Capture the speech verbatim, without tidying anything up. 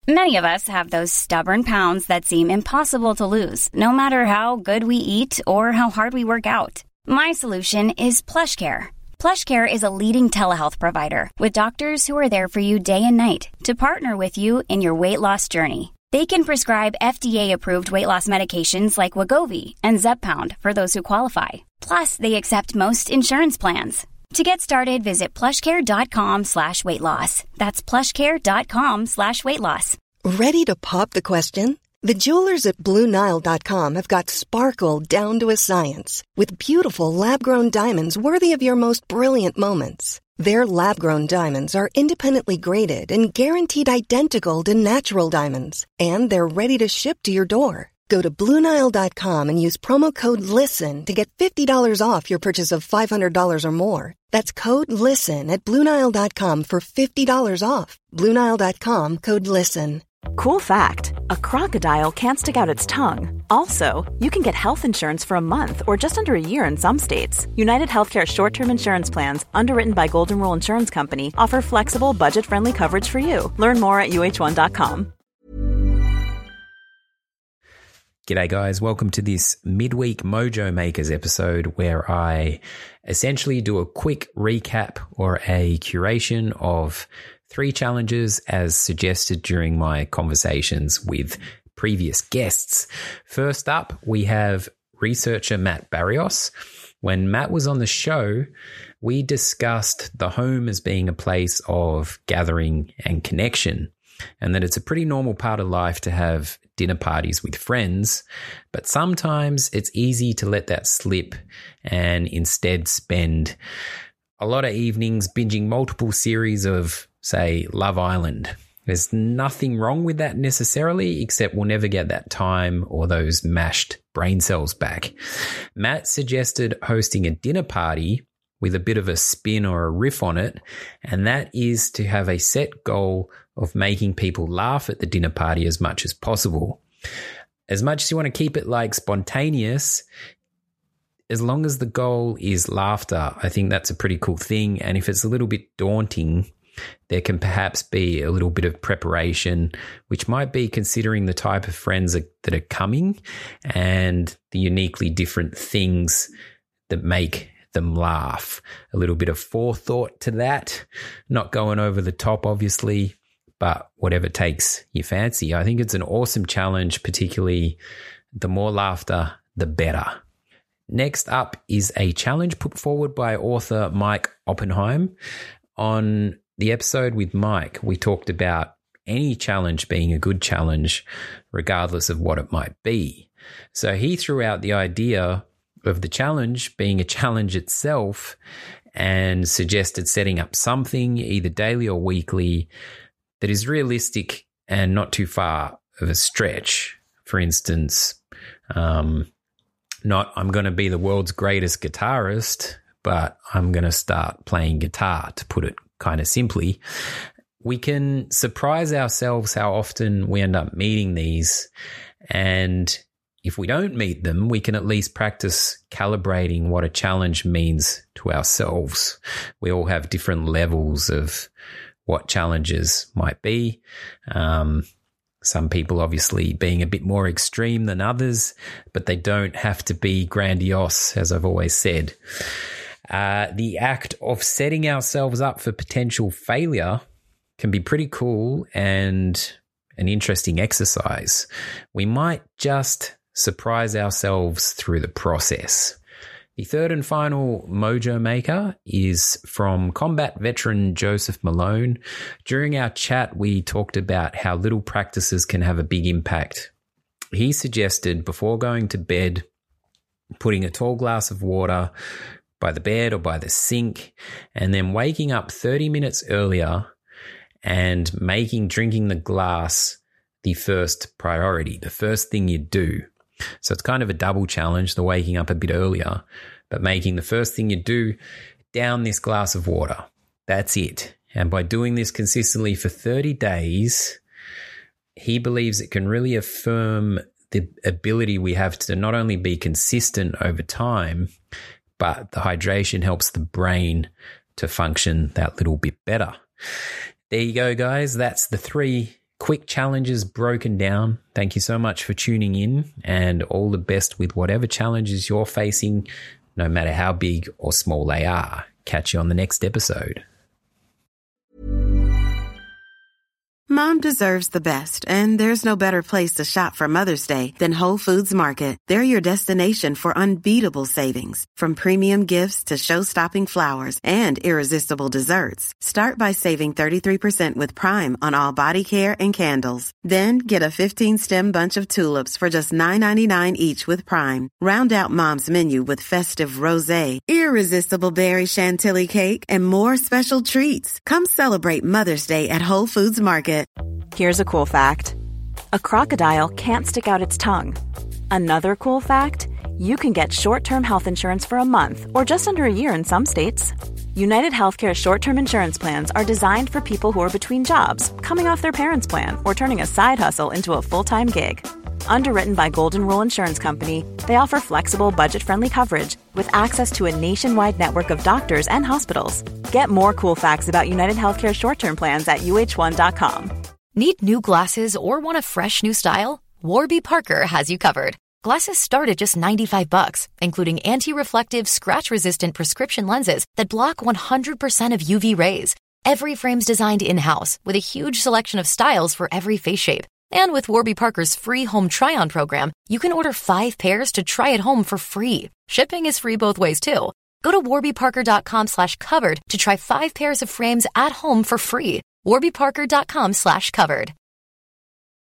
Many of us have those stubborn pounds that seem impossible to lose, no matter how good we eat or how hard we work out. My solution is PlushCare. PlushCare is a leading telehealth provider with doctors who are there for you day and night to partner with you in your weight loss journey. They can prescribe F D A-approved weight loss medications like Wegovy and Zepbound for those who qualify. Plus, they accept most insurance plans. To get started, visit plushcare.com slash weight loss. That's plushcare.com slash weight loss. Ready to pop the question? The jewelers at Blue Nile dot com have got sparkle down to a science with beautiful lab-grown diamonds worthy of your most brilliant moments. Their lab-grown diamonds are independently graded and guaranteed identical to natural diamonds, and they're ready to ship to your door. Go to Blue Nile dot com and use promo code LISTEN to get fifty dollars off your purchase of five hundred dollars or more. That's code LISTEN at Blue Nile dot com for fifty dollars off. Blue Nile dot com, code LISTEN. Cool fact, a crocodile can't stick out its tongue. Also, you can get health insurance for a month or just under a year in some states. United Healthcare short-term insurance plans, underwritten by Golden Rule Insurance Company, offer flexible, budget-friendly coverage for you. Learn more at U H one dot com. G'day guys, welcome to this midweek Mojo Makers episode where I essentially do a quick recap or a curation of three challenges as suggested during my conversations with previous guests. First up, we have researcher Matt Barrios. When Matt was on the show, we discussed the home as being a place of gathering and connection, and that it's a pretty normal part of life to have dinner parties with friends, but sometimes it's easy to let that slip and instead spend a lot of evenings binging multiple series of, say, Love Island. There's nothing wrong with that necessarily, except we'll never get that time or those mashed brain cells back. Matt suggested hosting a dinner party with a bit of a spin or a riff on it, and that is to have a set goal of making people laugh at the dinner party as much as possible. As much as you want to keep it like spontaneous, as long as the goal is laughter, I think that's a pretty cool thing. And if it's a little bit daunting, there can perhaps be a little bit of preparation, which might be considering the type of friends that are coming and the uniquely different things that make them laugh. A little bit of forethought to that, not going over the top, obviously, but whatever takes your fancy. I think it's an awesome challenge, particularly the more laughter, the better. Next up is a challenge put forward by author Mike Oppenheim. On the episode with Mike, we talked about any challenge being a good challenge, regardless of what it might be. So he threw out the idea of the challenge being a challenge itself and suggested setting up something either daily or weekly that is realistic and not too far of a stretch. For instance, um, not I'm going to be the world's greatest guitarist, but I'm going to start playing guitar, to put it kind of simply. We can surprise ourselves how often we end up meeting these, and if we don't meet them, we can at least practice calibrating what a challenge means to ourselves. We all have different levels of what challenges might be. Um, some people obviously being a bit more extreme than others, but they don't have to be grandiose, as I've always said. Uh, the act of setting ourselves up for potential failure can be pretty cool and an interesting exercise. We might just surprise ourselves through the process. The third and final Mojo Maker is from combat veteran Joseph Malone. During our chat, we talked about how little practices can have a big impact. He suggested before going to bed, putting a tall glass of water by the bed or by the sink, and then waking up thirty minutes earlier and making drinking the glass the first priority, the first thing you do. So it's kind of a double challenge, the waking up a bit earlier, but making the first thing you do, down this glass of water. That's it. And by doing this consistently for thirty days, he believes it can really affirm the ability we have to not only be consistent over time, but the hydration helps the brain to function that little bit better. There you go, guys. That's the three quick challenges broken down. Thank you so much for tuning in, and all the best with whatever challenges you're facing, no matter how big or small they are. Catch you on the next episode. Mom deserves the best, and there's no better place to shop for Mother's Day than Whole Foods Market. They're your destination for unbeatable savings, from premium gifts to show-stopping flowers and irresistible desserts. Start by saving thirty-three percent with Prime on all body care and candles. Then get a fifteen-stem bunch of tulips for just nine ninety-nine each with Prime. Round out Mom's menu with festive rosé, irresistible berry chantilly cake, and more special treats. Come celebrate Mother's Day at Whole Foods Market. Here's a cool fact. A crocodile can't stick out its tongue. Another cool fact, you can get short-term health insurance for a month or just under a year in some states. United Healthcare short-term insurance plans are designed for people who are between jobs, coming off their parents' plan, or turning a side hustle into a full-time gig. Underwritten by Golden Rule Insurance Company, they offer flexible, budget-friendly coverage with access to a nationwide network of doctors and hospitals. Get more cool facts about United Healthcare short-term plans at U H one dot com. Need new glasses or want a fresh new style? Warby Parker has you covered. Glasses start at just ninety-five bucks, including anti-reflective, scratch-resistant prescription lenses that block one hundred percent of U V rays. Every frame's designed in-house with a huge selection of styles for every face shape. And with Warby Parker's free home try-on program, you can order five pairs to try at home for free. Shipping is free both ways, too. Go to warbyparker.com slash covered to try five pairs of frames at home for free. warbyparker.com slash covered.